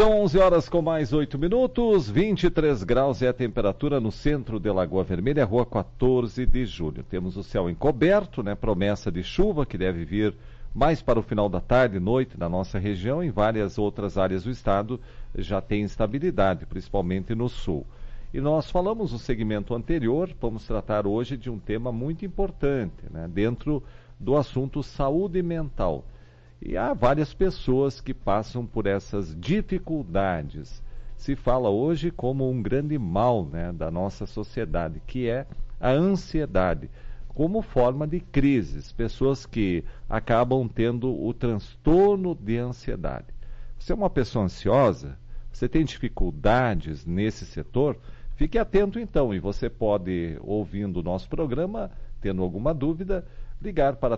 São 11 horas com mais 8 minutos, 23 graus é a temperatura no centro de Lagoa Vermelha, rua 14 de julho. Temos o céu encoberto, promessa de chuva que deve vir mais para o final da tarde e noite na nossa região. Em várias outras áreas do estado já tem instabilidade, principalmente no sul. E nós falamos no segmento anterior, vamos tratar hoje de um tema muito importante, dentro do assunto saúde mental. E há várias pessoas que passam por essas dificuldades. Se fala hoje como um grande mal, da nossa sociedade, que é a ansiedade, como forma de crises. Pessoas que acabam tendo o transtorno de ansiedade. Você é uma pessoa ansiosa? Você tem dificuldades nesse setor? Fique atento então, e você pode, ouvindo o nosso programa, tendo alguma dúvida, ligar para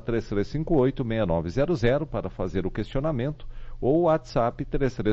3358-6900 para fazer o questionamento, ou o WhatsApp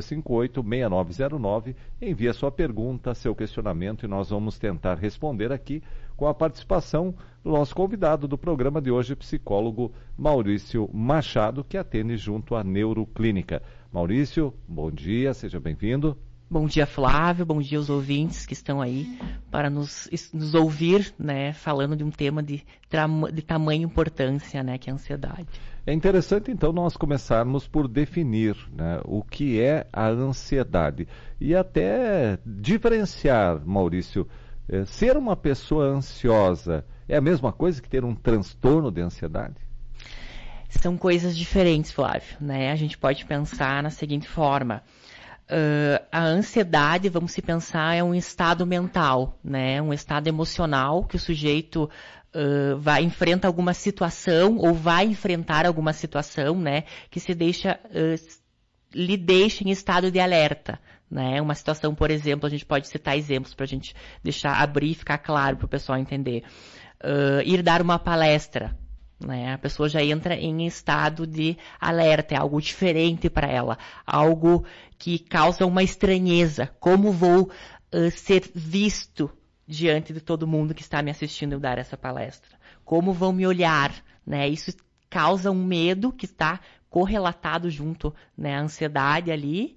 3358-6909, envie a sua pergunta, seu questionamento, e nós vamos tentar responder aqui com a participação do nosso convidado do programa de hoje, psicólogo Maurício Machado, que atende junto à Neuroclínica. Maurício, bom dia, seja bem-vindo. Bom dia, Flávio, bom dia aos ouvintes que estão aí para nos ouvir, falando de um tema de tamanha importância, que é a ansiedade. É interessante, então, nós começarmos por definir o que é a ansiedade e até diferenciar, Maurício, ser uma pessoa ansiosa é a mesma coisa que ter um transtorno de ansiedade? São coisas diferentes, Flávio, A gente pode pensar na seguinte forma. A ansiedade, vamos se pensar, é um estado mental, um estado emocional que o sujeito enfrenta alguma situação ou vai enfrentar alguma situação, que lhe deixa em estado de alerta. Uma situação, por exemplo, a gente pode citar exemplos para a gente abrir e ficar claro para o pessoal entender. Ir dar uma palestra. A pessoa já entra em estado de alerta, é algo diferente para ela, algo que causa uma estranheza. Como vou ser visto diante de todo mundo que está me assistindo eu dar essa palestra? Como vão me olhar? Isso causa um medo que está correlatado junto à ansiedade ali.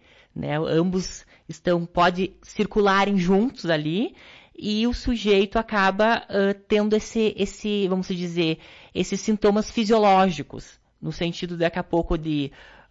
Ambos podem circularem juntos ali. E o sujeito acaba tendo vamos dizer, esses sintomas fisiológicos, no sentido daqui a pouco de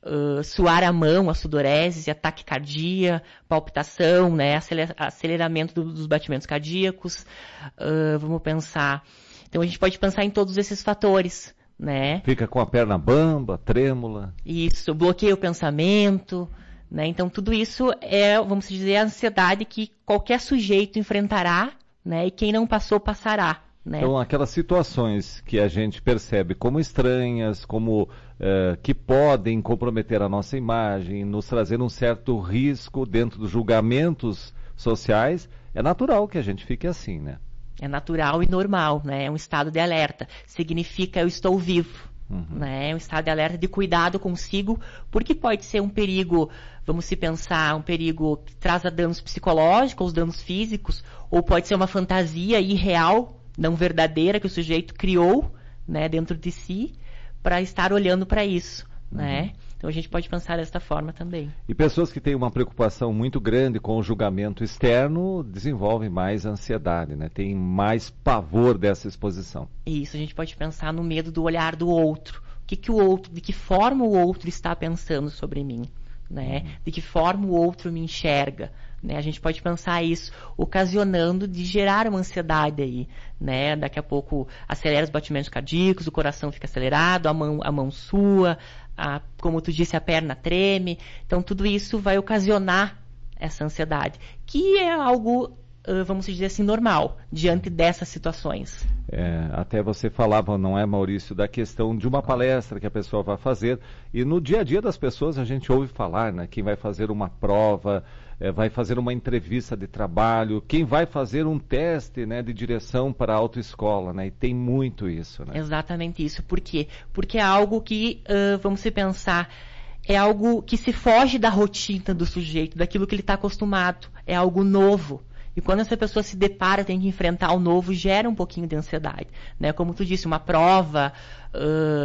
suar a mão, a sudorese, a taquicardia, palpitação, aceleramento dos batimentos cardíacos, vamos pensar. Então a gente pode pensar em todos esses fatores, Fica com a perna bamba, trêmula. Isso, bloqueia o pensamento. Então, tudo isso é, vamos dizer, a ansiedade que qualquer sujeito enfrentará, e quem não passou, passará. Então, aquelas situações que a gente percebe como estranhas, como que podem comprometer a nossa imagem, nos trazer um certo risco dentro dos julgamentos sociais, é natural que a gente fique assim, É natural e normal, É um estado de alerta. Significa eu estou vivo. Um estado de alerta de cuidado consigo, porque pode ser um perigo, vamos se pensar, um perigo que traz danos psicológicos, danos físicos, ou pode ser uma fantasia irreal, não verdadeira, que o sujeito criou, dentro de si, para estar olhando para isso, Então a gente pode pensar desta forma também. E pessoas que têm uma preocupação muito grande com o julgamento externo desenvolvem mais ansiedade, Tem mais pavor dessa exposição. Isso, a gente pode pensar no medo do olhar do outro. De que forma o outro está pensando sobre mim, De que forma o outro me enxerga, A gente pode pensar isso, ocasionando de gerar uma ansiedade aí, Daqui a pouco acelera os batimentos cardíacos, o coração fica acelerado, a mão sua, como tu disse, a perna treme. Então, tudo isso vai ocasionar essa ansiedade, que é algo, vamos dizer assim, normal, diante dessas situações. Até você falava, não é, Maurício, da questão de uma palestra que a pessoa vai fazer, e no dia a dia das pessoas a gente ouve falar, quem vai fazer uma prova, vai fazer uma entrevista de trabalho, quem vai fazer um teste, de direção para a autoescola, e tem muito isso, Exatamente isso. Por quê? Porque é algo que, vamos se pensar, é algo que se foge da rotina do sujeito, daquilo que ele está acostumado, é algo novo. E quando essa pessoa se depara, tem que enfrentar o novo, gera um pouquinho de ansiedade, Como tu disse, uma prova,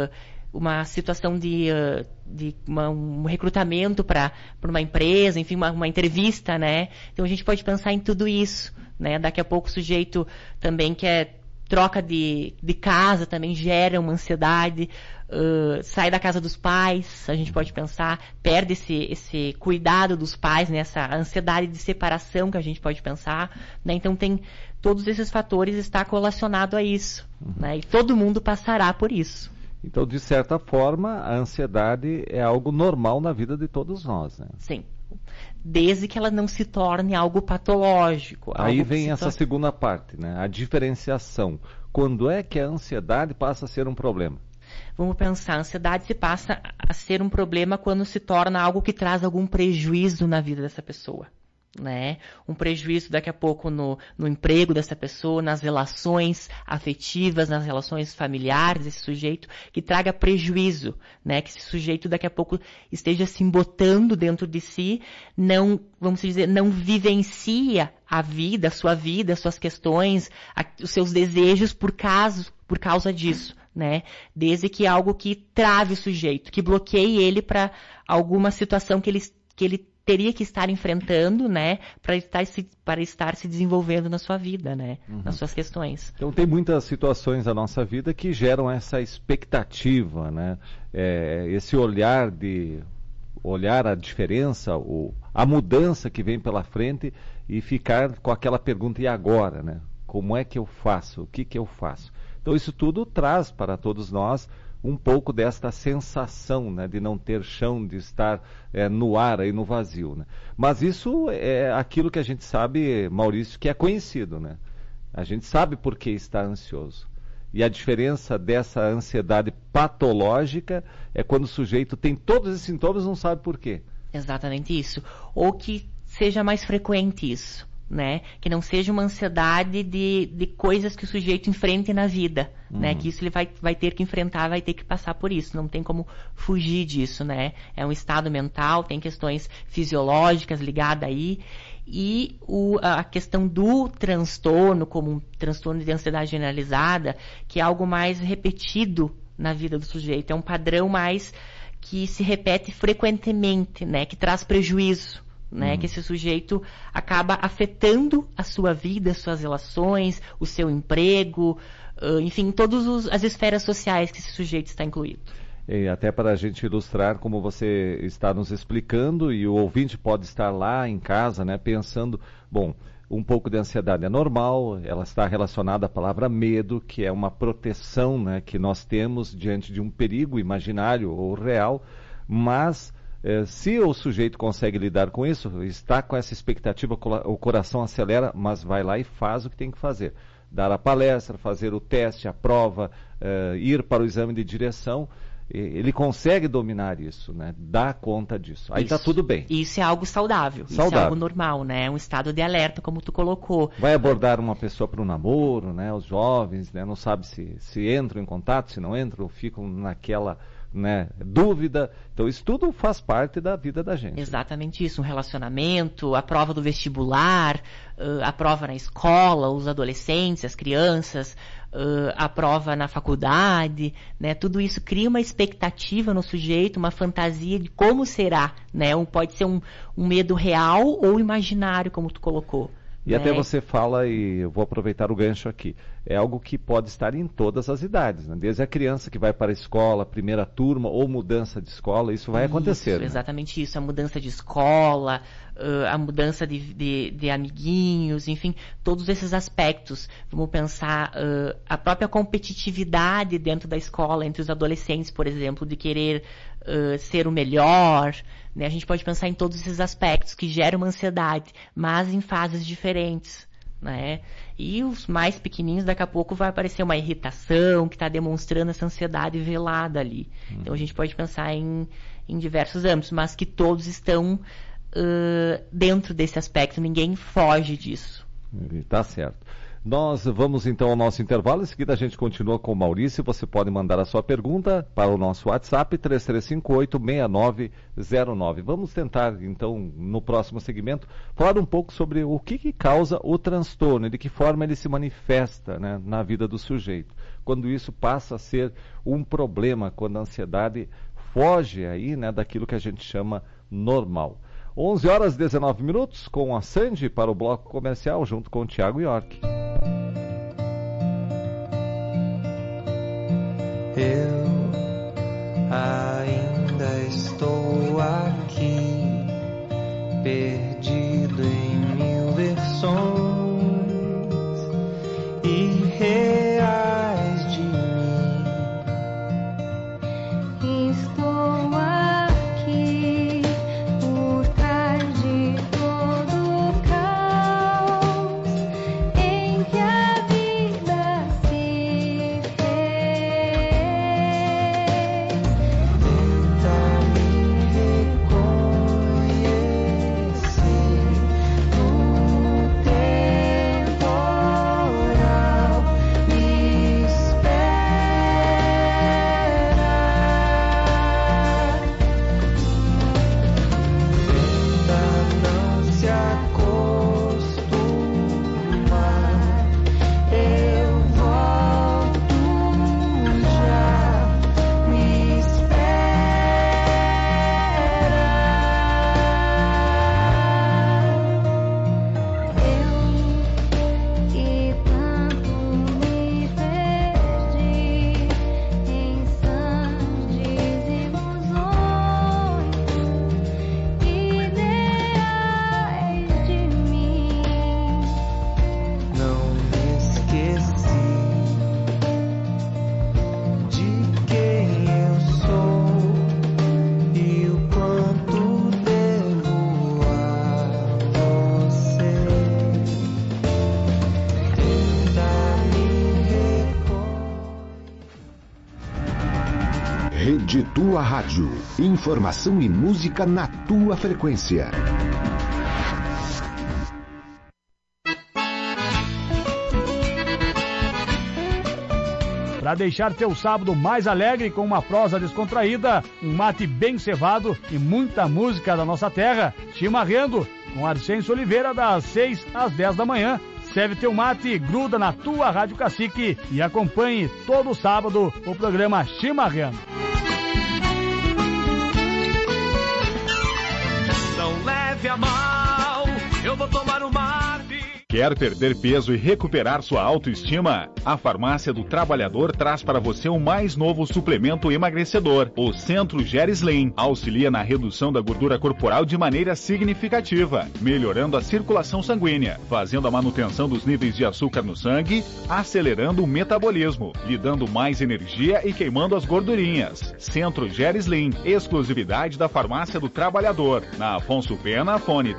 uma situação de um recrutamento para uma empresa, enfim, uma entrevista, né? Então a gente pode pensar em tudo isso, né? Daqui a pouco o sujeito também quer troca de casa, também gera uma ansiedade, sai da casa dos pais, a gente pode pensar, perde esse cuidado dos pais, né? Essa ansiedade de separação que a gente pode pensar, né? Então tem todos esses fatores está correlacionado a isso, né? E todo mundo passará por isso. Então, de certa forma, a ansiedade é algo normal na vida de todos nós, né? Sim. Desde que ela não se torne algo patológico. Aí vem essa segunda parte, né? A diferenciação. Quando é que a ansiedade passa a ser um problema? Vamos pensar, a ansiedade se passa a ser um problema quando se torna algo que traz algum prejuízo na vida dessa pessoa. Né? Um prejuízo daqui a pouco no emprego dessa pessoa, nas relações afetivas, nas relações familiares desse sujeito, que traga prejuízo, né? Que esse sujeito daqui a pouco esteja se embotando dentro de si, não, vamos dizer, não vivencia a vida, suas questões, os seus desejos por causa disso, né? Desde que algo que trave o sujeito, que bloqueie ele para alguma situação que ele teria que estar enfrentando, né, para estar se desenvolvendo na sua vida, né, nas suas questões. Então tem muitas situações da nossa vida que geram essa expectativa, né, esse olhar a diferença, a mudança que vem pela frente e ficar com aquela pergunta, e agora, né? Como é que eu faço? O que eu faço? Então isso tudo traz para todos nós um pouco desta sensação, né, de não ter chão, de estar no ar, aí no vazio, né? Mas isso é aquilo que a gente sabe, Maurício, que é conhecido, né? A gente sabe por que está ansioso. E a diferença dessa ansiedade patológica é quando o sujeito tem todos esses sintomas e não sabe por quê. Exatamente isso. Ou que seja mais frequente isso, né? Que não seja uma ansiedade de coisas que o sujeito enfrente na vida, né? Que isso ele vai ter que enfrentar, vai ter que passar por isso, não tem como fugir disso, né? É um estado mental, tem questões fisiológicas ligadas aí, e a questão do transtorno, como um transtorno de ansiedade generalizada, que é algo mais repetido na vida do sujeito, é um padrão mais que se repete frequentemente, né? Que traz prejuízo, né, que esse sujeito acaba afetando a sua vida, as suas relações, o seu emprego, enfim, todas as esferas sociais que esse sujeito está incluído. E até para a gente ilustrar como você está nos explicando, e o ouvinte pode estar lá em casa, né, pensando, bom, um pouco de ansiedade é normal, ela está relacionada à palavra medo, que é uma proteção, né, que nós temos diante de um perigo imaginário ou real, mas se o sujeito consegue lidar com isso, está com essa expectativa, o coração acelera, mas vai lá e faz o que tem que fazer. Dar a palestra, fazer o teste, a prova, ir para o exame de direção, ele consegue dominar isso, né? Dá conta disso. Aí está tudo bem. Isso é algo saudável. Isso é algo normal, né? É um estado de alerta, como tu colocou. Vai abordar uma pessoa para um namoro, né? Os jovens, né? Não sabe se entram em contato, se não entram, ou ficam naquela, né, dúvida. Então isso tudo faz parte da vida da gente. Exatamente isso, um relacionamento, a prova do vestibular, a prova na escola, os adolescentes, as crianças, a prova na faculdade, né? Tudo isso cria uma expectativa no sujeito, uma fantasia de como será, né? Pode ser um medo real ou imaginário, como tu colocou. E até você fala, e eu vou aproveitar o gancho aqui, é algo que pode estar em todas as idades, né? Desde a criança que vai para a escola, primeira turma, ou mudança de escola, isso vai acontecer. Né? Exatamente isso, a mudança de escola, a mudança de amiguinhos, enfim, todos esses aspectos. Vamos pensar a própria competitividade dentro da escola, entre os adolescentes, por exemplo, de querer ser o melhor, né? A gente pode pensar em todos esses aspectos que geram uma ansiedade, mas em fases diferentes, né? E os mais pequenininhos, daqui a pouco vai aparecer uma irritação que está demonstrando essa ansiedade velada ali. Então a gente pode pensar em diversos âmbitos, mas que todos estão dentro desse aspecto, ninguém foge disso. Tá certo. Nós vamos então ao nosso intervalo, em seguida a gente continua com o Maurício. Você pode mandar a sua pergunta para o nosso WhatsApp 3358-6909. Vamos tentar então no próximo segmento falar um pouco sobre o que causa o transtorno e de que forma ele se manifesta, né, na vida do sujeito. quando isso passa a ser um problema, quando a ansiedade foge aí, né, daquilo que a gente chama normal. 11 horas e 19 minutos, com a Sandy para o bloco comercial, junto com o Thiago York. Eu ainda estou aqui, perdido em mil versões irreais de mim. Estou aqui por trás de todo o caos em que a vida se fez. Tenta me reconhecer no temporal, me espera. Tenta não se acostumar, eu volto já, me espera. Eu que tanto me perdi em sandes ilusões ideais de mim. Não me esqueci de quem eu sou e o quanto devo a você. Tenta me reconhecer. Rede Tua Rádio. Informação e música na tua frequência. Para deixar teu sábado mais alegre com uma prosa descontraída, um mate bem cevado e muita música da nossa terra, Chimarrando, com Arcêncio Oliveira, das 6 às 10 da manhã. Serve teu mate, gruda na tua Rádio Cacique e acompanhe todo sábado o programa Chimarrando. Não leve a mal, eu vou tomar um mate. Quer perder peso e recuperar sua autoestima? A Farmácia do Trabalhador traz para você o mais novo suplemento emagrecedor, o Centro Gerislim. Auxilia na redução da gordura corporal de maneira significativa, melhorando a circulação sanguínea, fazendo a manutenção dos níveis de açúcar no sangue, acelerando o metabolismo, lhe dando mais energia e queimando as gordurinhas. Centro Gerislim, exclusividade da Farmácia do Trabalhador. Na Afonso Pena, fone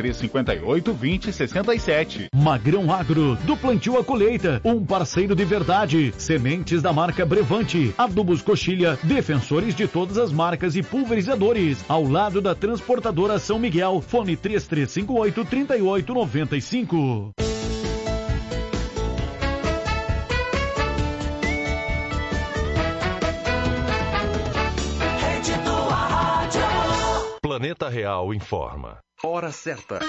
3358-2067. Magrão Agro, do plantio à colheita, um parceiro de verdade. Sementes da marca Brevante, adubos Coxilha, defensores de todas as marcas e pulverizadores. Ao lado da transportadora São Miguel, fone 3358-3895. Rede Tua Rádio. Planeta Real informa. Hora certa.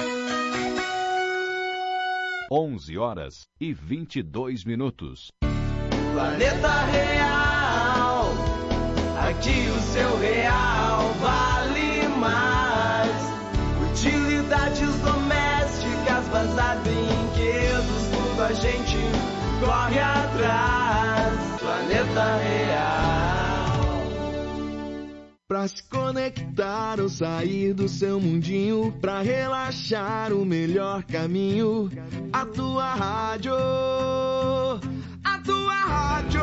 11 horas e 22 minutos. Planeta Real, aqui o seu real vale mais. Utilidades domésticas, bazar, brinquedos, tudo a gente corre atrás. Planeta Real. Pra se conectar ou sair do seu mundinho, pra relaxar o melhor caminho, a tua rádio, a tua rádio.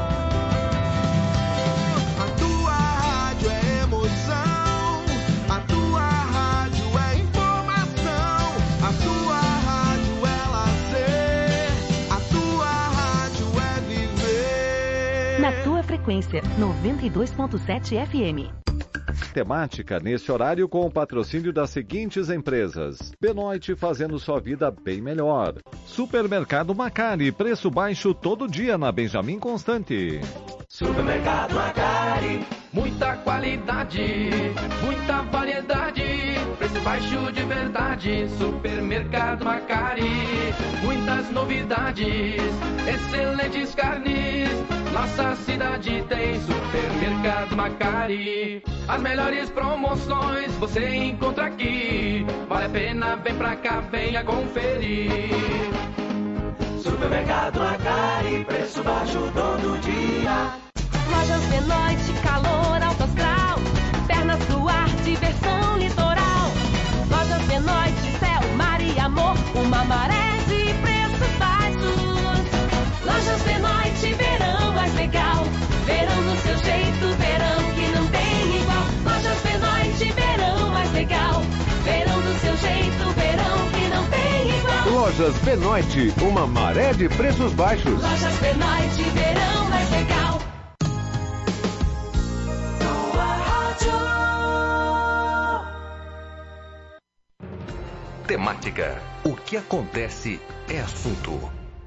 A tua rádio é emoção, a tua rádio é informação, a tua rádio é lazer, a tua rádio é viver. Na tua frequência, 92.7 FM. Temática nesse horário com o patrocínio das seguintes empresas: Benoit, fazendo sua vida bem melhor. Supermercado Macari, preço baixo todo dia na Benjamin Constante. Supermercado Macari, muita qualidade, muita variedade, preço baixo de verdade, Supermercado Macari. Muitas novidades, excelentes carnes. Nossa cidade tem Supermercado Macari. As melhores promoções você encontra aqui. Vale a pena, vem pra cá, venha conferir. Supermercado Macari, preço baixo todo dia. Lojas de noite, calor alto astral. Pernas pro ar, diversão litoral. Lojas de noite, céu, mar e amor. Uma maré de preços baixos. Lojas de noite, verão mais legal. Verão no seu jeito, verão que não tem igual. Lojas de noite, verão mais legal. Verão do seu jeito, verão que não tem igual. Lojas Benoite, uma maré de preços baixos. Lojas Benoite, verão mais legal. Tua rádio. Temática. O que acontece é assunto.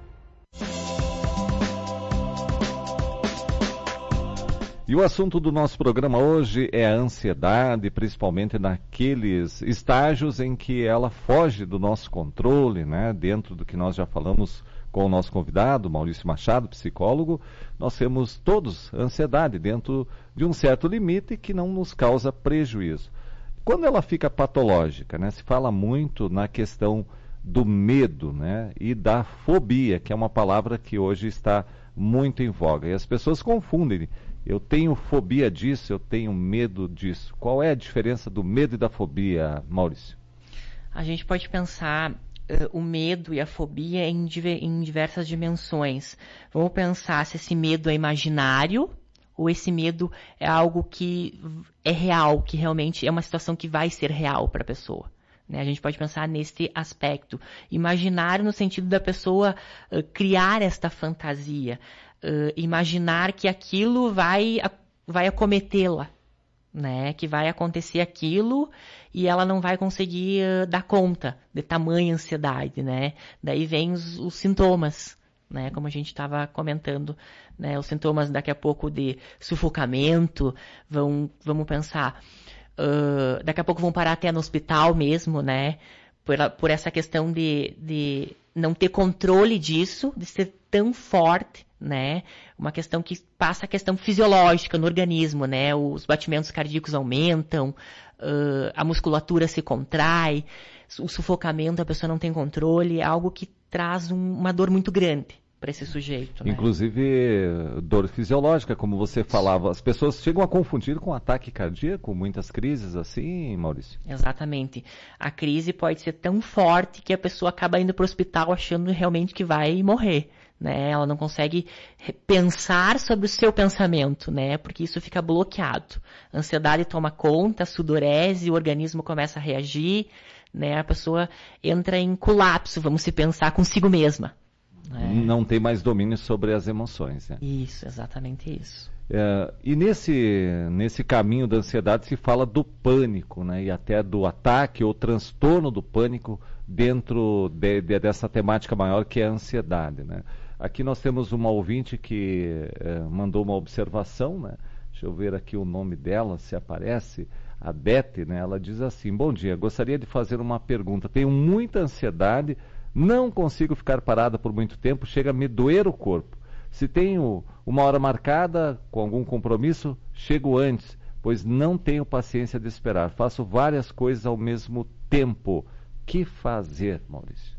E o assunto do nosso programa hoje é a ansiedade, principalmente naqueles estágios em que ela foge do nosso controle, né? Dentro do que nós já falamos com o nosso convidado, Maurício Machado, psicólogo, nós temos todos ansiedade dentro de um certo limite que não nos causa prejuízo. Quando ela fica patológica, né? Se fala muito na questão do medo, né? E da fobia, que é uma palavra que hoje está muito em voga. E as pessoas confundem. Eu tenho fobia disso, eu tenho medo disso. Qual é a diferença do medo e da fobia, Maurício? A gente pode pensar o medo e a fobia em diversas dimensões. Vamos pensar se esse medo é imaginário ou esse medo é algo que é real, que realmente é uma situação que vai ser real para a pessoa. Né? A gente pode pensar nesse aspecto. Imaginário no sentido da pessoa criar esta fantasia. Imaginar que aquilo vai acometê-la, né? Que vai acontecer aquilo e ela não vai conseguir dar conta de tamanha ansiedade, né? Daí vem os sintomas, né? Como a gente estava comentando, né? Os sintomas daqui a pouco de sufocamento, vamos pensar, daqui a pouco vão parar até no hospital mesmo, né? Por essa questão de não ter controle disso, de ser tão forte, né? Uma questão que passa a questão fisiológica no organismo, né? Os batimentos cardíacos aumentam, a musculatura se contrai, o sufocamento, a pessoa não tem controle, é algo que traz uma dor muito grande para esse sujeito. Né? Inclusive, dor fisiológica, como você falava, as pessoas chegam a confundir com ataque cardíaco, muitas crises assim, Maurício? Exatamente. A crise pode ser tão forte que a pessoa acaba indo para o hospital achando realmente que vai morrer. Né? Ela não consegue pensar sobre o seu pensamento, né? Porque isso fica bloqueado. A ansiedade toma conta, sudorese, o organismo começa a reagir, né? A pessoa entra em colapso, vamos se pensar consigo mesma. Não tem mais domínio sobre as emoções. Né? Isso, exatamente isso. E nesse caminho da ansiedade se fala do pânico, né? E até do ataque ou transtorno do pânico dentro dessa temática maior que é a ansiedade. Né? Aqui nós temos uma ouvinte que mandou uma observação, né? Deixa eu ver aqui o nome dela, se aparece, a Beth, né? Ela diz assim: bom dia, gostaria de fazer uma pergunta. Tenho muita ansiedade, não consigo ficar parada por muito tempo, chega a me doer o corpo. Se tenho uma hora marcada com algum compromisso, chego antes, pois não tenho paciência de esperar. Faço várias coisas ao mesmo tempo. Que fazer, Maurício?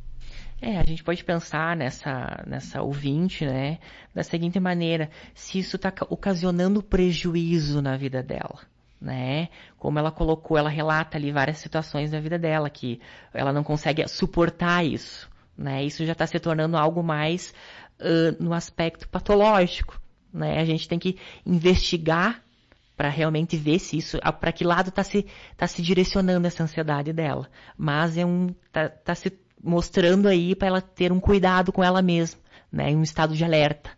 A gente pode pensar nessa ouvinte, né, da seguinte maneira: se isso está ocasionando prejuízo na vida dela. Né? Como ela colocou, ela relata ali várias situações da vida dela, que ela não consegue suportar isso. Né? Isso já está se tornando algo mais no aspecto patológico. Né? A gente tem que investigar para realmente ver se isso, para que lado está se direcionando essa ansiedade dela. Mas tá se mostrando aí para ela ter um cuidado com ela mesma, né? Em um estado de alerta.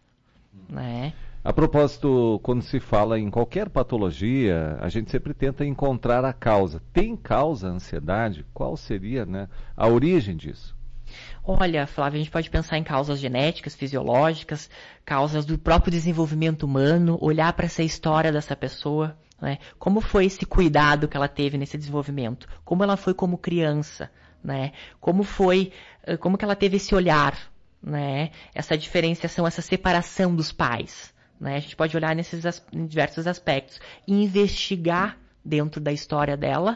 Né? A propósito, quando se fala em qualquer patologia, a gente sempre tenta encontrar a causa. Tem causa a ansiedade? Qual seria, né, a origem disso? Olha, Flávia, a gente pode pensar em causas genéticas, fisiológicas, causas do próprio desenvolvimento humano, olhar para essa história dessa pessoa, né? Como foi esse cuidado que ela teve nesse desenvolvimento? Como ela foi como criança, né? Como que ela teve esse olhar, né? Essa diferenciação, essa separação dos pais, né? A gente pode olhar em diversos aspectos e investigar dentro da história dela,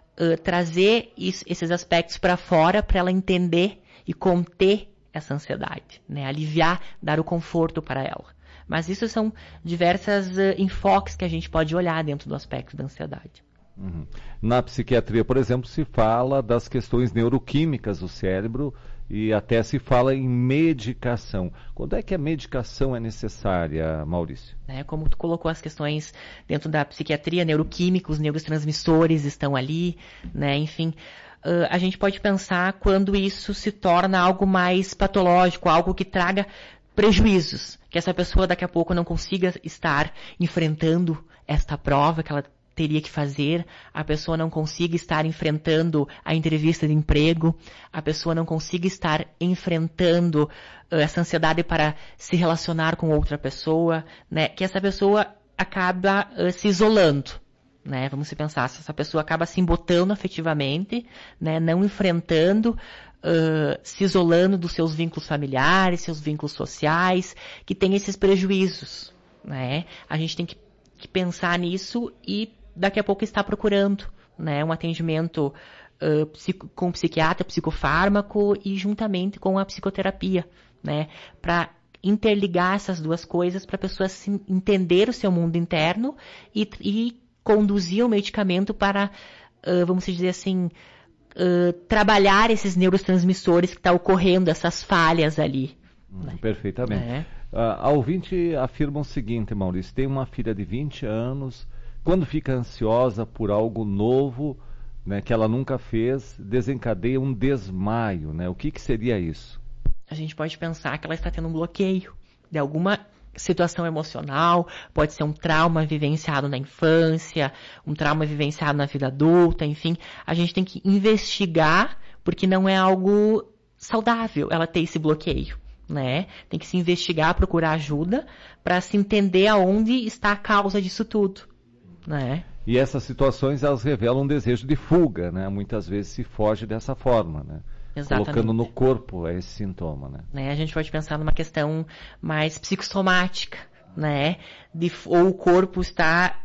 trazer esses aspectos para fora para ela entender e conter essa ansiedade, né? Aliviar, dar o conforto para ela. Mas isso são diversos enfoques que a gente pode olhar dentro do aspecto da ansiedade. Uhum. Na psiquiatria, por exemplo, se fala das questões neuroquímicas do cérebro e até se fala em medicação. Quando é que a medicação é necessária, Maurício? Como tu colocou as questões dentro da psiquiatria, neuroquímicos, neurotransmissores estão ali, né? Enfim, a gente pode pensar quando isso se torna algo mais patológico, algo que traga prejuízos, que essa pessoa daqui a pouco não consiga estar enfrentando esta prova que ela teria que fazer, a pessoa não consiga estar enfrentando a entrevista de emprego, a pessoa não consiga estar enfrentando essa ansiedade para se relacionar com outra pessoa, né? Que essa pessoa acaba se isolando, né? Vamos pensar, se essa pessoa acaba se embotando afetivamente, né? Não enfrentando, se isolando dos seus vínculos familiares, seus vínculos sociais, que tem esses prejuízos, né? A gente tem que pensar nisso e daqui a pouco estar procurando, né, um atendimento com psiquiatra, psicofármaco e juntamente com a psicoterapia, né, para interligar essas duas coisas para a pessoa entender o seu mundo interno e conduzir o medicamento para, vamos dizer assim, trabalhar esses neurotransmissores que está ocorrendo, essas falhas ali. Né? Perfeitamente. A ouvinte afirma o seguinte, Maurício, tem uma filha de 20 anos, quando fica ansiosa por algo novo, né, que ela nunca fez, desencadeia um desmaio, né? O que seria isso? A gente pode pensar que ela está tendo um bloqueio de alguma situação emocional, pode ser um trauma vivenciado na infância, um trauma vivenciado na vida adulta, enfim. A gente tem que investigar, porque não é algo saudável ela ter esse bloqueio, né? Tem que se investigar, procurar ajuda, para se entender aonde está a causa disso tudo, né? E essas situações, elas revelam um desejo de fuga, né? Muitas vezes se foge dessa forma, né? Exatamente. Colocando no corpo esse sintoma, né? A gente pode pensar numa questão mais psicossomática, né? Ou o corpo está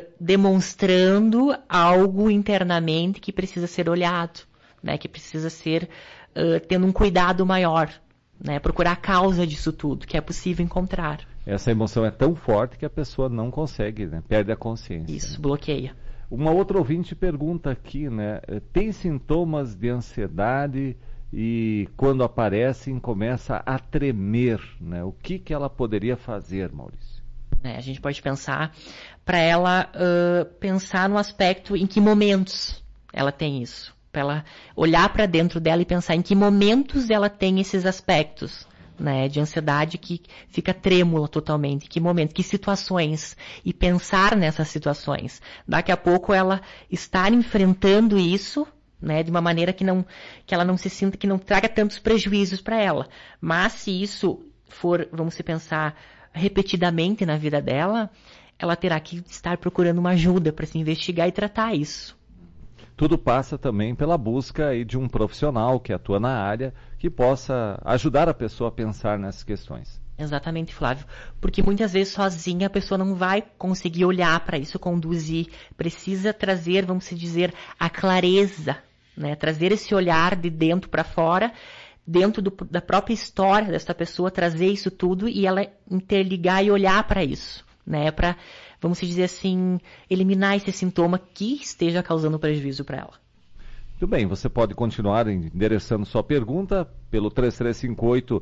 demonstrando algo internamente que precisa ser olhado, né? Que precisa ser tendo um cuidado maior, né? Procurar a causa disso tudo, que é possível encontrar. Essa emoção é tão forte que a pessoa não consegue, né? Perde a consciência. Isso, né? Bloqueia. Uma outra ouvinte pergunta aqui, né? Tem sintomas de ansiedade e quando aparecem começa a tremer, né? O que ela poderia fazer, Maurício? A gente pode pensar, para ela pensar no aspecto em que momentos ela tem isso. Para ela olhar para dentro dela e pensar em que momentos ela tem esses aspectos, né, de ansiedade que fica trêmula totalmente, que momentos, que situações, e pensar nessas situações. Daqui a pouco ela estar enfrentando isso, né, de uma maneira que ela não se sinta, que não traga tantos prejuízos para ela. Mas se isso for, vamos pensar, repetidamente na vida dela, ela terá que estar procurando uma ajuda para se investigar e tratar isso. Tudo passa também pela busca aí de um profissional que atua na área, que possa ajudar a pessoa a pensar nessas questões. Exatamente, Flávio. Porque muitas vezes sozinha a pessoa não vai conseguir olhar para isso, conduzir. Precisa trazer, vamos dizer, a clareza, né? Trazer esse olhar de dentro para fora, dentro da própria história dessa pessoa, trazer isso tudo e ela interligar e olhar para isso, né? Para, vamos dizer assim, eliminar esse sintoma que esteja causando prejuízo para ela. Muito bem, você pode continuar endereçando sua pergunta pelo 3358-6900,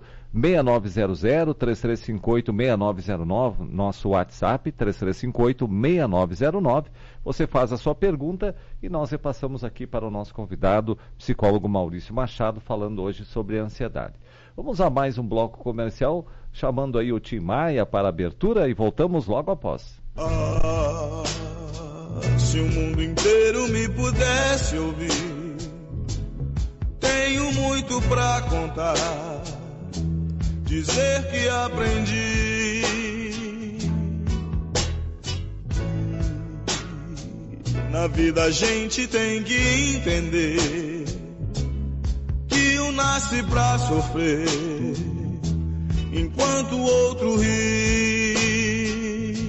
3358-6909, nosso WhatsApp, 3358-6909. Você faz a sua pergunta e nós repassamos aqui para o nosso convidado, psicólogo Maurício Machado, falando hoje sobre ansiedade. Vamos a mais um bloco comercial, chamando aí o Tim Maia para a abertura e voltamos logo após. Se o mundo inteiro me pudesse ouvir, tenho muito pra contar, dizer que aprendi. Na vida a gente tem que entender que um nasce pra sofrer, enquanto o outro ri.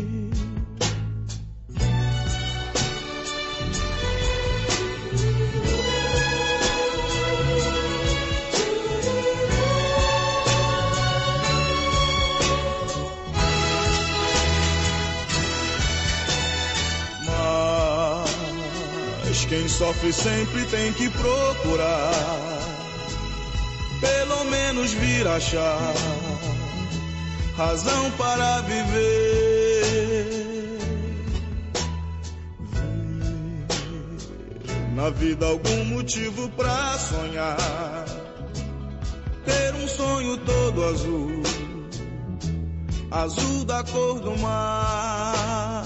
Mas quem sofre sempre tem que procurar, pelo menos vir achar razão para viver. Na vida algum motivo pra sonhar, ter um sonho todo azul, azul da cor do mar.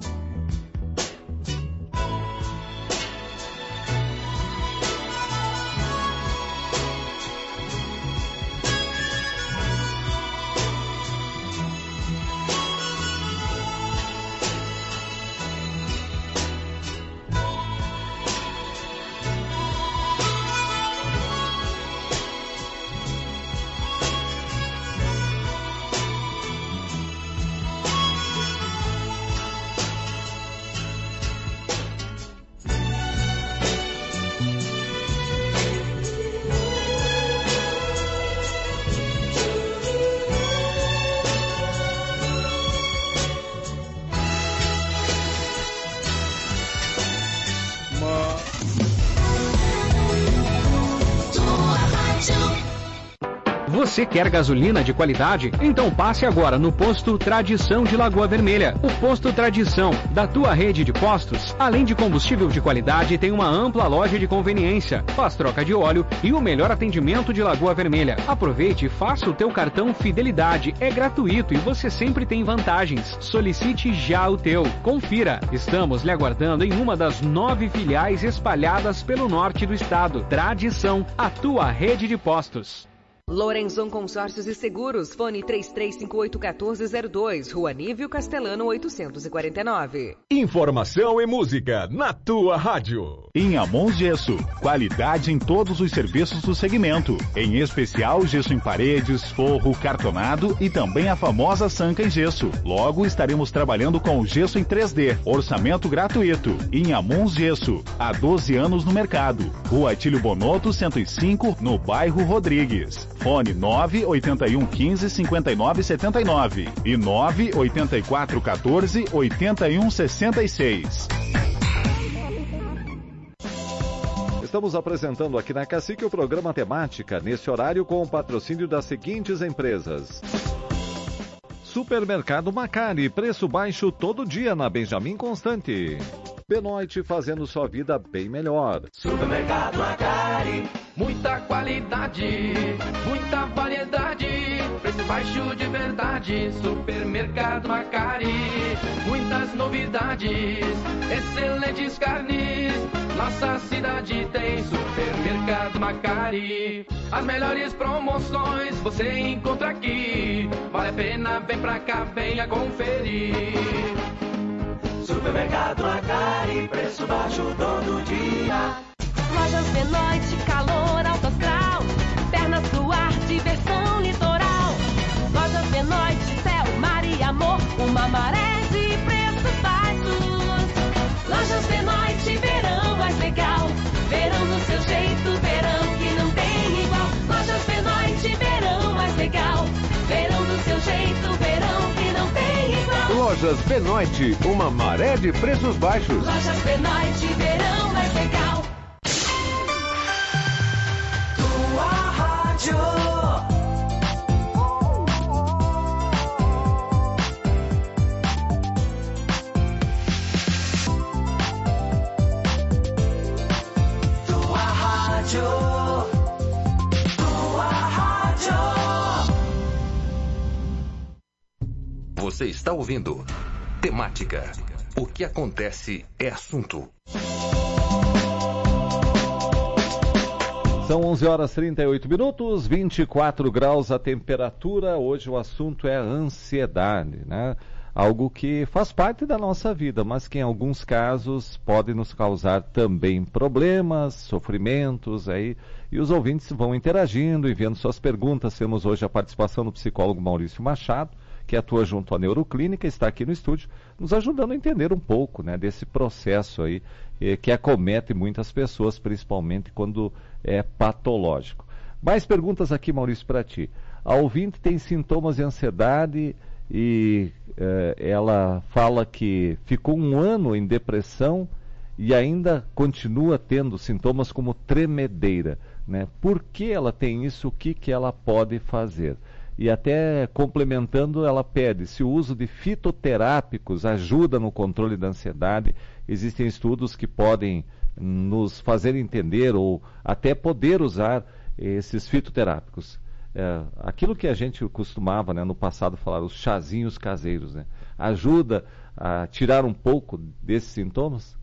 Você quer gasolina de qualidade? Então passe agora no Posto Tradição de Lagoa Vermelha. O Posto Tradição, da tua rede de postos, além de combustível de qualidade, tem uma ampla loja de conveniência, faz troca de óleo e o melhor atendimento de Lagoa Vermelha. Aproveite e faça o teu cartão Fidelidade. É gratuito e você sempre tem vantagens. Solicite já o teu. Confira. Estamos lhe aguardando em uma das 9 filiais espalhadas pelo norte do estado. Tradição, a tua rede de postos. Lorenzon Consórcios e Seguros, fone 3358-1402, Rua Nívio Castelano 849. Informação e música na tua rádio. Inhamon Gesso, qualidade em todos os serviços do segmento, em especial gesso em paredes, forro, cartonado e também a famosa sanca em gesso. Logo estaremos trabalhando com o gesso em 3D, orçamento gratuito. Inhamon Gesso, há 12 anos no mercado. Rua Atílio Bonotto 105, no bairro Rodrigues. Fone 98115-5979 e 98414-8166. Estamos apresentando aqui na Cacique o programa Temática, nesse horário com o patrocínio das seguintes empresas. Supermercado Macari, preço baixo todo dia na Benjamin Constante. Benoit, fazendo sua vida bem melhor. Supermercado Macari, muita qualidade, muita variedade, preço baixo de verdade. Supermercado Macari, muitas novidades, excelentes carnes. Nossa cidade tem Supermercado Macari. As melhores promoções você encontra aqui. Vale a pena, vem pra cá, venha conferir. Supermercado Macari, preço baixo todo dia. Lojas Benoit, calor alto astral, pernas pro ar, diversão litoral. Lojas Benoit, céu, mar e amor, uma maré de preços baixos. Lojas Benoit, verão mais legal, verão no seu jeito, verão que não tem igual. Lojas Benoit, verão mais legal, verão do seu jeito, verão que não tem igual. Lojas Benoit, uma maré de preços baixos. Lojas Benoit, verão mais legal. Tua rádio. Tua rádio. Tua rádio. Você está ouvindo Temática. O que acontece é assunto. São 11 horas 38 minutos, 24 graus a temperatura. Hoje o assunto é ansiedade, né? algo que faz parte da nossa vida, mas que em alguns casos pode nos causar também problemas, sofrimentos, aí, e os ouvintes vão interagindo, enviando suas perguntas. Temos hoje a participação do psicólogo Maurício Machado, que atua junto à Neuroclínica, está aqui no estúdio, nos ajudando a entender um pouco, né, desse processo aí, que acomete muitas pessoas, principalmente quando é patológico. Mais perguntas aqui, Maurício, para ti. A ouvinte tem sintomas de ansiedade e ela fala que ficou 1 ano em depressão e ainda continua tendo sintomas como tremedeira, né? Por que ela tem isso? O que ela pode fazer? E até complementando, ela pede se o uso de fitoterápicos ajuda no controle da ansiedade. Existem estudos que podem nos fazer entender ou até poder usar esses fitoterápicos. Aquilo que a gente costumava, né, no passado falar, os chazinhos caseiros, né, ajuda a tirar um pouco desses sintomas?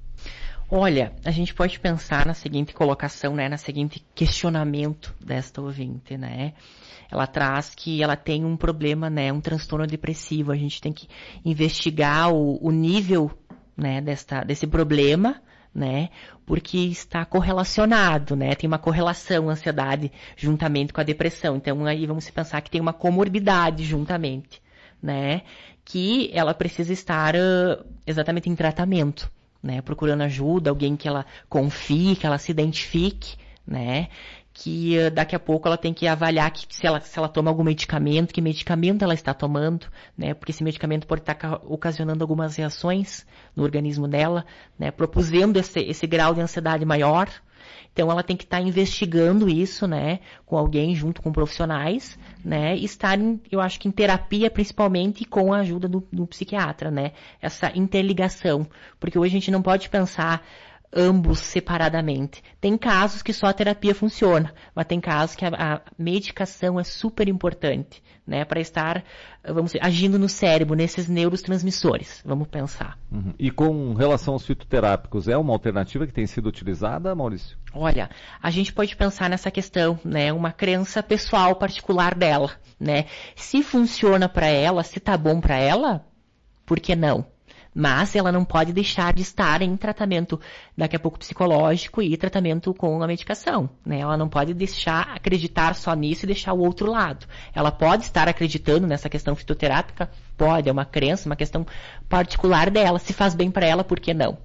Olha, a gente pode pensar na seguinte colocação, né, na seguinte questionamento desta ouvinte, né? Ela traz que ela tem um problema, né, um transtorno depressivo. A gente tem que investigar o nível, né, desse problema, né, porque está correlacionado, né, tem uma correlação, a ansiedade juntamente com a depressão. Então aí vamos pensar que tem uma comorbidade juntamente, né, que ela precisa estar exatamente em tratamento, né, procurando ajuda, alguém que ela confie, que ela se identifique, né, que daqui a pouco ela tem que avaliar que se ela toma algum medicamento, que medicamento ela está tomando, né, porque esse medicamento pode estar ocasionando algumas reações no organismo dela, né, propusendo esse grau de ansiedade maior. Então ela tem que estar investigando isso, né, com alguém junto com profissionais, né, e estar, eu acho que em terapia principalmente com a ajuda do psiquiatra, né, essa interligação, porque hoje a gente não pode pensar ambos separadamente. Tem casos que só a terapia funciona, mas tem casos que a medicação é super importante, né, para estar, vamos dizer, agindo no cérebro, nesses neurotransmissores, vamos pensar. Uhum. E com relação aos fitoterápicos, é uma alternativa que tem sido utilizada, Maurício? Olha, a gente pode pensar nessa questão, né, uma crença pessoal particular dela, né, se funciona para ela, se tá bom para ela, por que não? Mas ela não pode deixar de estar em tratamento, daqui a pouco, psicológico e tratamento com a medicação, né? Ela não pode deixar acreditar só nisso e deixar o outro lado. Ela pode estar acreditando nessa questão fitoterápica? Pode, é uma crença, uma questão particular dela. Se faz bem para ela, por que não?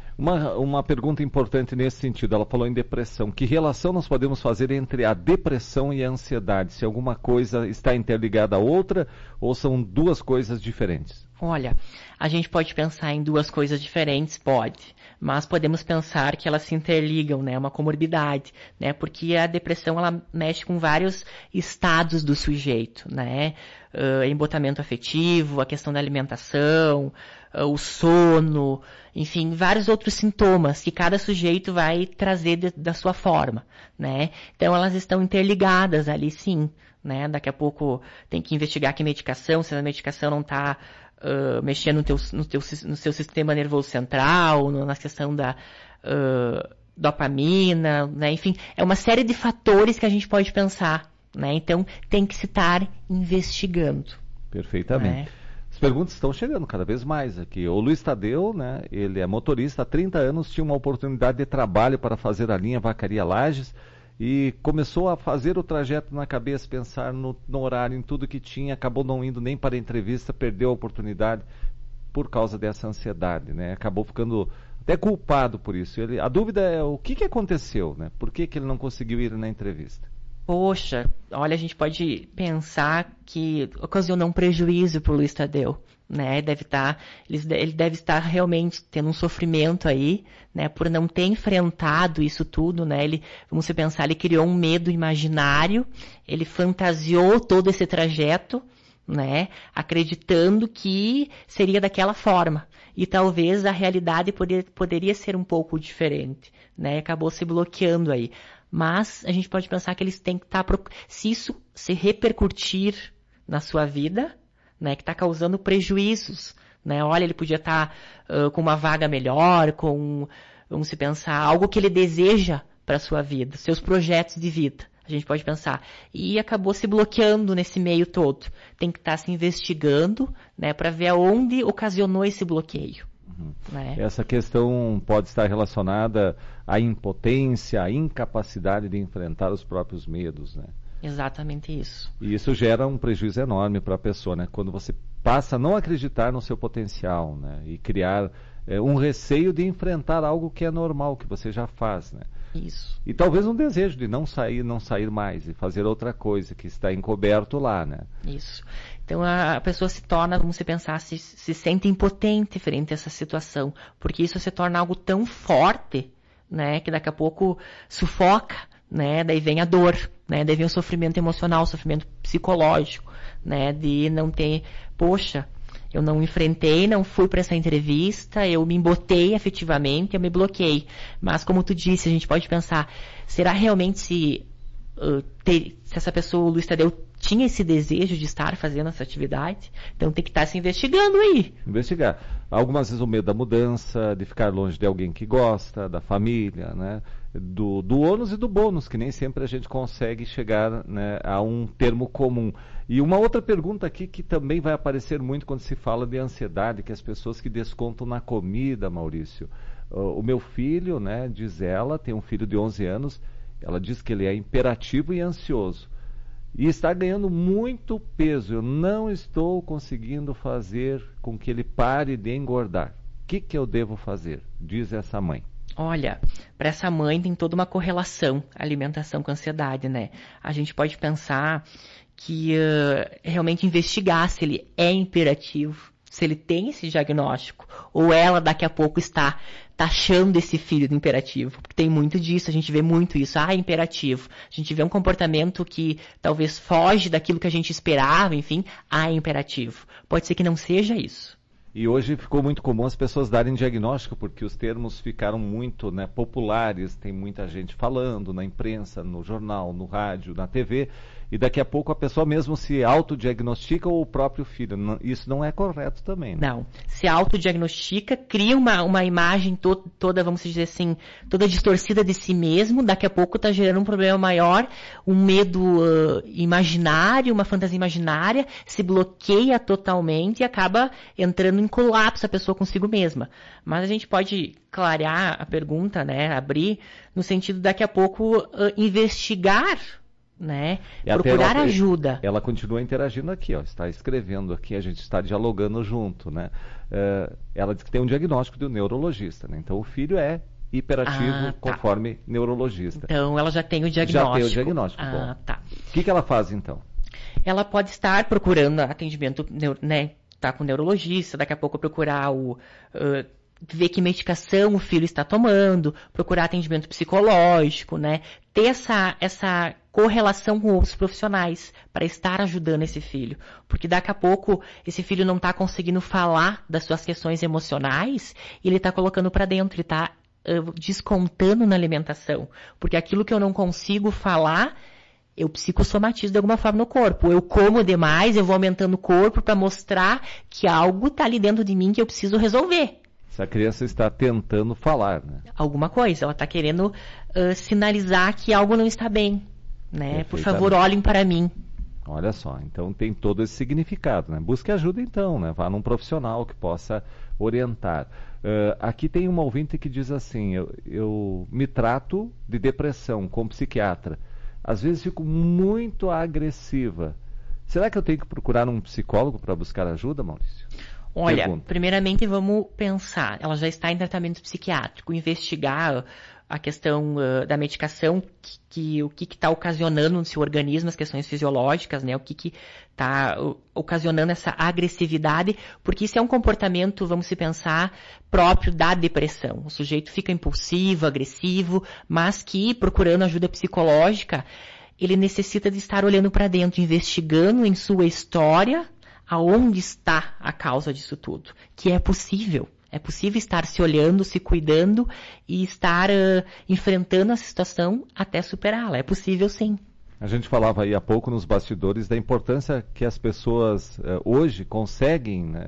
Uma pergunta importante nesse sentido, ela falou em depressão. Que relação nós podemos fazer entre a depressão e a ansiedade? Se alguma coisa está interligada à outra ou são duas coisas diferentes? Olha, a gente pode pensar em duas coisas diferentes, pode, mas podemos pensar que elas se interligam, né, uma comorbidade, né, porque a depressão ela mexe com vários estados do sujeito, né, embotamento afetivo, a questão da alimentação, o sono, enfim, vários outros sintomas que cada sujeito vai trazer da sua forma, né, então elas estão interligadas ali sim, né, daqui a pouco tem que investigar que medicação, se a medicação não está mexendo no seu sistema nervoso central, na questão da dopamina, né? Enfim, é uma série de fatores que a gente pode pensar, né? Então, tem que se estar investigando. Perfeitamente. Né? As perguntas estão chegando cada vez mais aqui. O Luiz Tadeu, né? Ele é motorista há 30 anos, tinha uma oportunidade de trabalho para fazer a linha Vacaria-Lages, e começou a fazer o trajeto na cabeça, pensar no horário, em tudo que tinha, acabou não indo nem para a entrevista, perdeu a oportunidade por causa dessa ansiedade, né? Acabou ficando até culpado por isso. A dúvida é o que aconteceu, né? Por que ele não conseguiu ir na entrevista? Poxa, olha, a gente pode pensar que ocasionou um prejuízo para o Luiz Tadeu, né? Ele deve estar realmente tendo um sofrimento aí, né? Por não ter enfrentado isso tudo, né? Vamos pensar, ele criou um medo imaginário, ele fantasiou todo esse trajeto, né? Acreditando que seria daquela forma. E talvez a realidade poderia ser um pouco diferente, né? Acabou se bloqueando aí. Mas a gente pode pensar que eles têm que estar... Se isso se repercutir na sua vida, né, que está causando prejuízos, né? Olha, ele podia estar com uma vaga melhor, vamos pensar, algo que ele deseja para a sua vida, seus projetos de vida, A gente pode pensar. E acabou se bloqueando nesse meio todo. Tem que estar se investigando, né, para ver aonde ocasionou esse bloqueio. Né? Essa questão pode estar relacionada à impotência, à incapacidade de enfrentar os próprios medos, né? Exatamente isso. E isso gera um prejuízo enorme para a pessoa, né? Quando você passa a não acreditar no seu potencial, né? E criar um receio de enfrentar algo que é normal, que você já faz, né? Isso. E talvez um desejo de não sair mais e fazer outra coisa que está encoberto lá, né? Isso. Então a pessoa se torna, vamos pensar, se sente impotente frente a essa situação, porque isso se torna algo tão forte, né, que daqui a pouco sufoca, né, daí vem a dor, né, daí vem o sofrimento emocional, o sofrimento psicológico, né, de não ter, poxa, eu não enfrentei, não fui para essa entrevista, eu me embotei efetivamente, eu me bloqueei. Mas como tu disse, a gente pode pensar, será realmente se essa pessoa, o Luiz Tadeu, tinha esse desejo de estar fazendo essa atividade? Então tem que estar se investigando aí. Investigar. Algumas vezes o medo da mudança, de ficar longe de alguém que gosta, da família, né? Do ônus e do bônus, que nem sempre a gente consegue chegar, né, a um termo comum. E uma outra pergunta aqui que também vai aparecer muito quando se fala de ansiedade, que as pessoas que descontam na comida, Maurício. O meu filho, né, diz ela, tem um filho de 11 anos, ela diz que ele é imperativo e ansioso. E está ganhando muito peso. Eu não estou conseguindo fazer com que ele pare de engordar. O que eu devo fazer? Diz essa mãe. Olha, para essa mãe tem toda uma correlação, alimentação com ansiedade, né? A gente pode pensar que realmente investigar se ele é imperativo, se ele tem esse diagnóstico, ou ela daqui a pouco está taxando esse filho de imperativo, porque tem muito disso, a gente vê muito isso, imperativo. A gente vê um comportamento que talvez foge daquilo que a gente esperava, enfim, imperativo. Pode ser que não seja isso. E hoje ficou muito comum as pessoas darem diagnóstico, porque os termos ficaram muito, né, populares, tem muita gente falando na imprensa, no jornal, no rádio, na TV, e daqui a pouco a pessoa mesmo se autodiagnostica ou o próprio filho. Isso não é correto também, né? Não. Se autodiagnostica, cria uma imagem toda, vamos dizer assim, toda distorcida de si mesmo, daqui a pouco está gerando um problema maior, um medo imaginário, uma fantasia imaginária, se bloqueia totalmente e acaba entrando em colapso a pessoa consigo mesma. Mas a gente pode clarear a pergunta, né, abrir, no sentido daqui a pouco investigar, né, procurar ajuda. Ela continua interagindo aqui, ó, está escrevendo aqui, a gente está dialogando junto, né? Ela diz que tem um diagnóstico do neurologista, né? Então o filho é hiperativo conforme neurologista. Então ela já tem o diagnóstico. Já tem o diagnóstico, bom. Tá. O que ela faz então? Ela pode estar procurando atendimento, né, tá com o neurologista, daqui a pouco procurar ver que medicação o filho está tomando, procurar atendimento psicológico, né? Ter essa correlação com outros profissionais para estar ajudando esse filho. Porque daqui a pouco esse filho não está conseguindo falar das suas questões emocionais e ele está colocando para dentro, ele está descontando na alimentação. Porque aquilo que eu não consigo falar, eu psicossomatizo de alguma forma no corpo. Eu como demais, eu vou aumentando o corpo para mostrar que algo está ali dentro de mim que eu preciso resolver. Essa criança está tentando falar, né? Alguma coisa, ela está querendo sinalizar que algo não está bem, né? Por favor, olhem para mim. Olha só, então tem todo esse significado, né? Busque ajuda então, né? Vá num profissional que possa orientar. Aqui tem uma ouvinte que diz assim, eu me trato de depressão com psiquiatra. Às vezes fico muito agressiva. Será que eu tenho que procurar um psicólogo para buscar ajuda, Maurício? Olha, primeiramente vamos pensar, ela já está em tratamento psiquiátrico, investigar a questão da medicação, o que está ocasionando no seu organismo, as questões fisiológicas, né? O que está ocasionando essa agressividade, porque isso é um comportamento, vamos se pensar, próprio da depressão. O sujeito fica impulsivo, agressivo, mas que procurando ajuda psicológica, ele necessita de estar olhando para dentro, investigando em sua história, aonde está a causa disso tudo, que é possível. É possível estar se olhando, se cuidando e estar enfrentando a situação até superá-la. É possível, sim. A gente falava aí há pouco nos bastidores da importância que as pessoas hoje conseguem, né,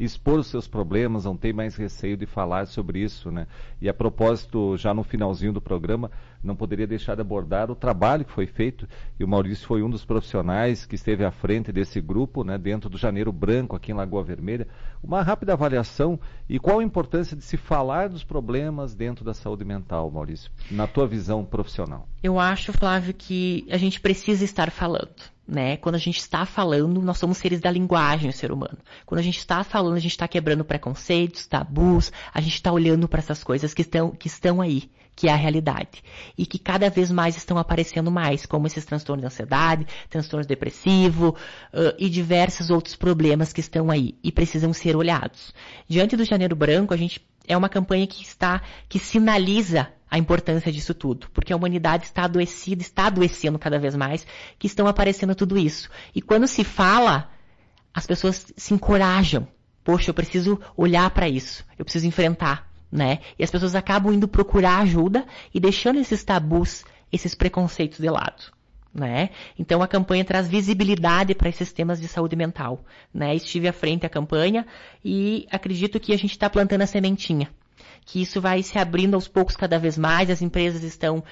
expor os seus problemas, não tem mais receio de falar sobre isso, né? E a propósito, já no finalzinho do programa, não poderia deixar de abordar o trabalho que foi feito, e o Maurício foi um dos profissionais que esteve à frente desse grupo, né, dentro do Janeiro Branco, aqui em Lagoa Vermelha. Uma rápida avaliação e qual a importância de se falar dos problemas dentro da saúde mental, Maurício, na tua visão profissional? Eu acho, Flávio, que a gente precisa estar falando, né? Quando a gente está falando, nós somos seres da linguagem, o ser humano. Quando a gente está falando, a gente está quebrando preconceitos, tabus, a gente está olhando para essas coisas que estão aí, que é a realidade. E que cada vez mais estão aparecendo mais, como esses transtornos de ansiedade, transtornos depressivos e diversos outros problemas que estão aí e precisam ser olhados. Diante do Janeiro Branco, é uma campanha que sinaliza a importância disso tudo, porque a humanidade está adoecendo cada vez mais, que estão aparecendo tudo isso. E quando se fala, as pessoas se encorajam. Poxa, eu preciso olhar para isso, eu preciso enfrentar, né? E as pessoas acabam indo procurar ajuda e deixando esses tabus, esses preconceitos de lado, né? Então a campanha traz visibilidade para esses temas de saúde mental, né? Estive à frente da campanha e acredito que a gente está plantando a sementinha, que isso vai se abrindo aos poucos cada vez mais, as empresas estão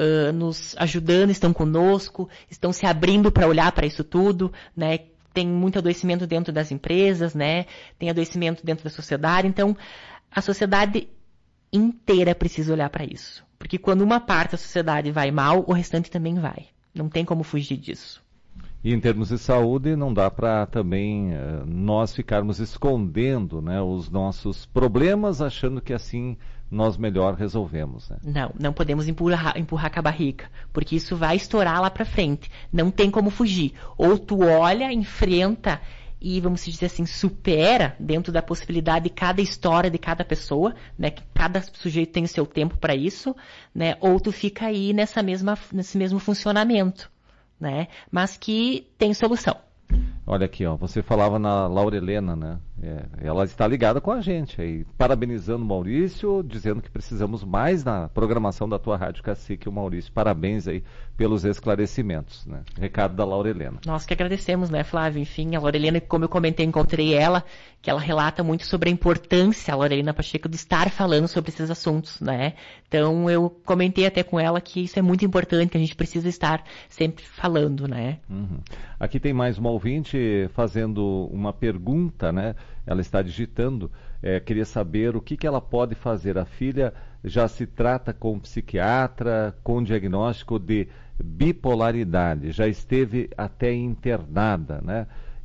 nos ajudando, estão conosco, estão se abrindo para olhar para isso tudo, né? Tem muito adoecimento dentro das empresas, né? Tem adoecimento dentro da sociedade, então a sociedade inteira precisa olhar para isso, porque quando uma parte da sociedade vai mal, o restante também vai, não tem como fugir disso. E em termos de saúde, não dá para também nós ficarmos escondendo, né, os nossos problemas, achando que assim nós melhor resolvemos, né? Não podemos empurrar com a barriga, porque isso vai estourar lá para frente. Não tem como fugir. Ou tu olha, enfrenta e, vamos dizer assim, supera dentro da possibilidade de cada história de cada pessoa, né? Que cada sujeito tem o seu tempo para isso, né? Ou tu fica aí nesse mesmo funcionamento, né? Mas que tem solução. Olha aqui, ó, você falava na Laura Helena, né? Ela está ligada com a gente aí, parabenizando o Maurício, dizendo que precisamos mais na programação da tua Rádio Cacique. O Maurício, parabéns aí pelos esclarecimentos, né? Recado da Laura Helena. Nós que agradecemos, né, Flávio? Enfim, a Laura Helena, como eu comentei, encontrei ela, que ela relata muito sobre a importância, a Laura Helena Pacheco, de estar falando sobre esses assuntos, né? Então, eu comentei até com ela que isso é muito importante, que a gente precisa estar sempre falando, né? Uhum. Aqui tem mais uma ouvinte fazendo uma pergunta, né? Ela está digitando, queria saber o que ela pode fazer. A filha já se trata com um psiquiatra, com diagnóstico de bipolaridade, já esteve até internada, né?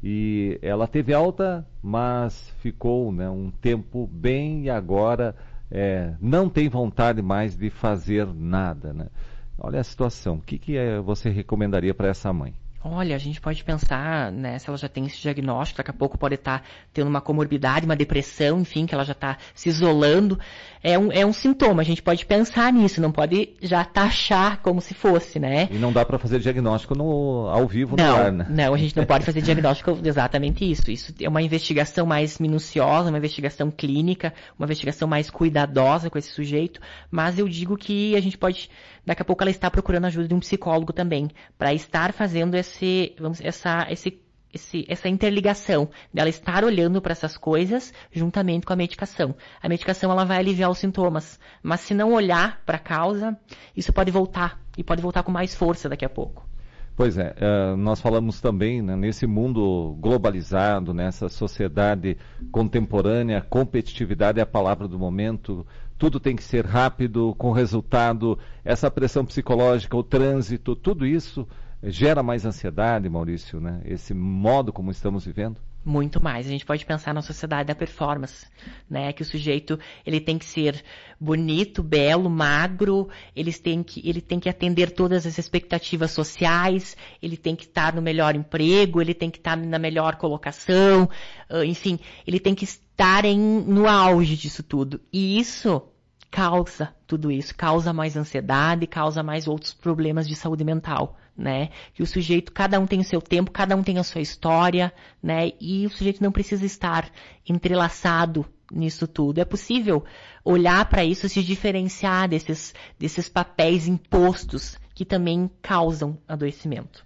E ela teve alta, mas ficou, né, um tempo bem e agora não tem vontade mais de fazer nada, né? Olha a situação, o que você recomendaria para essa mãe? Olha, a gente pode pensar, né, se ela já tem esse diagnóstico, daqui a pouco pode estar tendo uma comorbidade, uma depressão, enfim, que ela já está se isolando. É um sintoma, a gente pode pensar nisso, não pode já taxar como se fosse, né? E não dá para fazer diagnóstico ao vivo no ar, né? Não, a gente não pode fazer diagnóstico exatamente isso. Isso é uma investigação mais minuciosa, uma investigação clínica, uma investigação mais cuidadosa com esse sujeito, mas eu digo que a gente pode, daqui a pouco ela está procurando a ajuda de um psicólogo também, para estar fazendo essa interligação dela estar olhando para essas coisas juntamente com a medicação. A medicação ela vai aliviar os sintomas, mas se não olhar para a causa, isso pode voltar, e pode voltar com mais força daqui a pouco. Pois é, nós falamos também, né, nesse mundo globalizado, nessa sociedade contemporânea, competitividade é a palavra do momento, tudo tem que ser rápido, com resultado, essa pressão psicológica, o trânsito, tudo isso gera mais ansiedade, Maurício, né? Esse modo como estamos vivendo? Muito mais. A gente pode pensar na sociedade da performance, né? Que o sujeito, ele tem que ser bonito, belo, magro, ele tem que atender todas as expectativas sociais, ele tem que estar no melhor emprego, ele tem que estar na melhor colocação, enfim, ele tem que estar no auge disso tudo. E isso causa tudo isso, causa mais ansiedade, causa mais outros problemas de saúde mental, né? Que o sujeito, cada um tem o seu tempo, cada um tem a sua história, né? E o sujeito não precisa estar entrelaçado nisso tudo. É possível olhar para isso, se diferenciar desses papéis impostos que também causam adoecimento.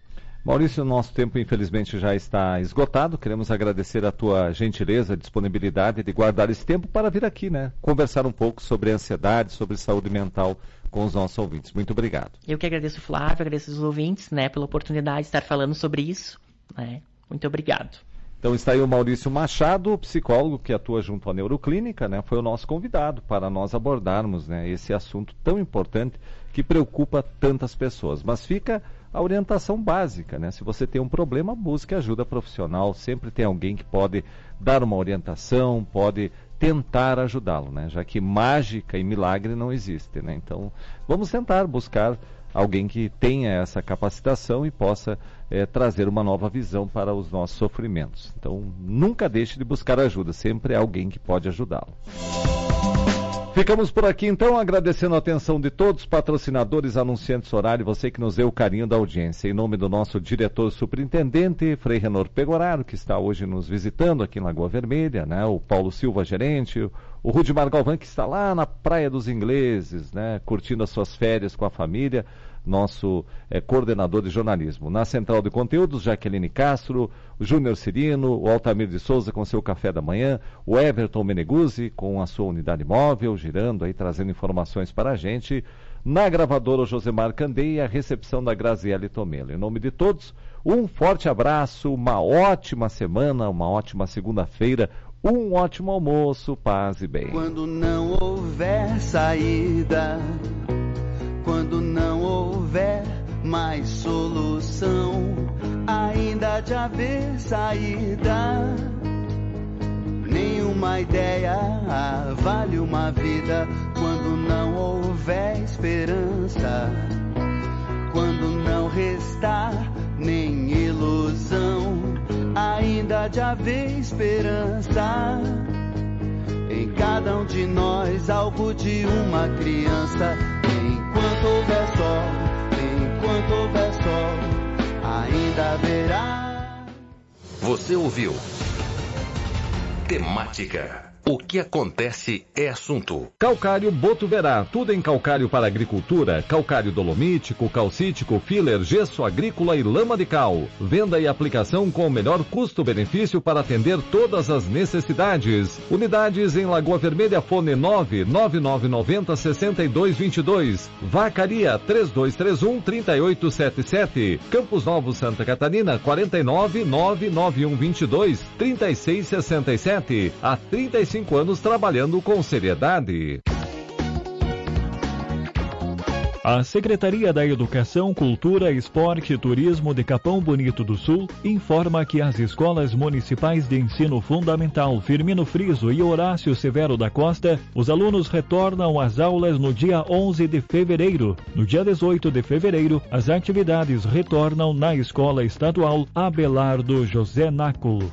Maurício, nosso tempo infelizmente já está esgotado. Queremos agradecer a tua gentileza, disponibilidade de guardar esse tempo para vir aqui, né? Conversar um pouco sobre ansiedade, sobre saúde mental com os nossos ouvintes. Muito obrigado. Eu que agradeço, Flávio, agradeço os ouvintes, né, pela oportunidade de estar falando sobre isso, né? Muito obrigado. Então está aí o Maurício Machado, psicólogo que atua junto à Neuroclínica, né? Foi o nosso convidado para nós abordarmos, né, esse assunto tão importante que preocupa tantas pessoas. Mas fica a orientação básica, né? Se você tem um problema, busque ajuda profissional. Sempre tem alguém que pode dar uma orientação, pode tentar ajudá-lo, né? Já que mágica e milagre não existe, né? Então, vamos tentar buscar alguém que tenha essa capacitação e possa trazer uma nova visão para os nossos sofrimentos. Então, nunca deixe de buscar ajuda, sempre há alguém que pode ajudá-lo. Ficamos por aqui então, agradecendo a atenção de todos, patrocinadores, anunciantes horário, você que nos deu o carinho da audiência. Em nome do nosso diretor superintendente, Frei Renor Pegoraro, que está hoje nos visitando aqui em Lagoa Vermelha, né? O Paulo Silva, gerente, o Rudimar Galvão, que está lá na Praia dos Ingleses, né? Curtindo as suas férias com a família, nosso coordenador de jornalismo. Na Central de Conteúdos, Jaqueline Castro, o Júnior Cirino, o Altamir de Souza com seu café da manhã, o Everton Meneguzzi com a sua unidade móvel, girando aí, trazendo informações para a gente. Na gravadora, o Josemar Candei e a recepção da Graziele Tomelo. Em nome de todos, um forte abraço, uma ótima semana, uma ótima segunda-feira, um ótimo almoço, paz e bem. Quando não houver saída, quando não houver mais solução, ainda há de haver saída. Nenhuma ideia vale uma vida quando não houver esperança, quando não restar nem ilusão, ainda há de haver esperança. Em cada um de nós, algo de uma criança. Enquanto houver sol, ainda haverá. Você ouviu Temática. O que acontece é assunto. Calcário Botuverá, tudo em calcário para agricultura, calcário dolomítico, calcítico, filler, gesso agrícola e lama de cal. Venda e aplicação com o melhor custo-benefício para atender todas as necessidades. Unidades em Lagoa Vermelha, fone 99990-6222. Vacaria 3231-3877. Campos Novos, Santa Catarina, 4999122-3667. Há 35 anos trabalhando com seriedade. A Secretaria da Educação, Cultura, Esporte e Turismo de Capão Bonito do Sul informa que as escolas municipais de ensino fundamental Firmino Friso e Horácio Severo da Costa, os alunos retornam às aulas no dia 11 de fevereiro. No dia 18 de fevereiro, as atividades retornam na Escola Estadual Abelardo José Náculo.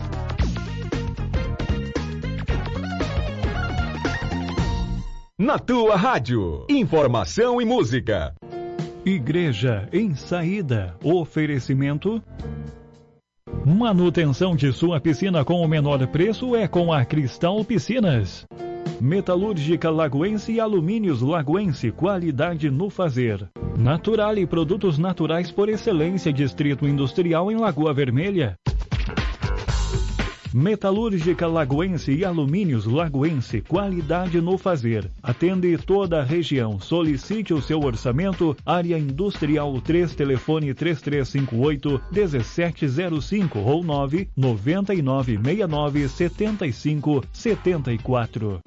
Na tua rádio, informação e música. Igreja em Saída. Oferecimento. Manutenção de sua piscina com o menor preço é com a Cristal Piscinas. Metalúrgica Lagoense e Alumínios Lagoense, qualidade no fazer. Naturale, produtos naturais por excelência, Distrito Industrial em Lagoa Vermelha. Metalúrgica Lagoense e Alumínios Lagoense, qualidade no fazer. Atende toda a região. Solicite o seu orçamento. Área Industrial 3, telefone 3358-1705 ou 99969-7574.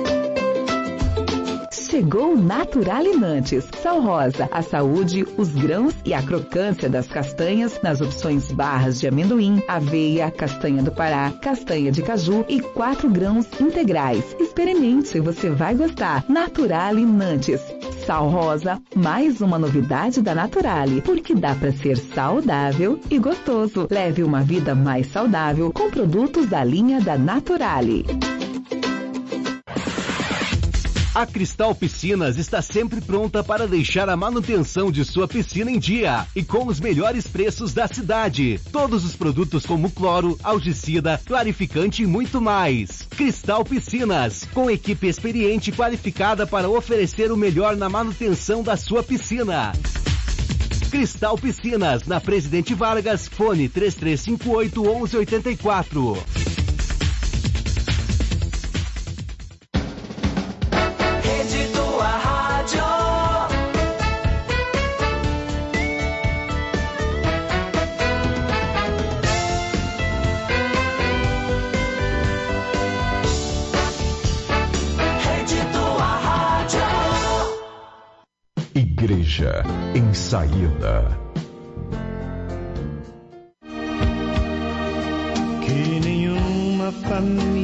Chegou Naturale Nantes, Sal Rosa, a saúde, os grãos e a crocância das castanhas nas opções barras de amendoim, aveia, castanha do Pará, castanha de caju e 4 grãos integrais. Experimente, você vai gostar. Naturale Nantes. Sal Rosa, mais uma novidade da Naturale, porque dá para ser saudável e gostoso. Leve uma vida mais saudável com produtos da linha da Naturale. A Cristal Piscinas está sempre pronta para deixar a manutenção de sua piscina em dia e com os melhores preços da cidade. Todos os produtos como cloro, algicida, clarificante e muito mais. Cristal Piscinas, com equipe experiente e qualificada para oferecer o melhor na manutenção da sua piscina. Cristal Piscinas, na Presidente Vargas, fone 3358-1184. Rede Tua Rádio. Igreja em Saída. Que nenhuma família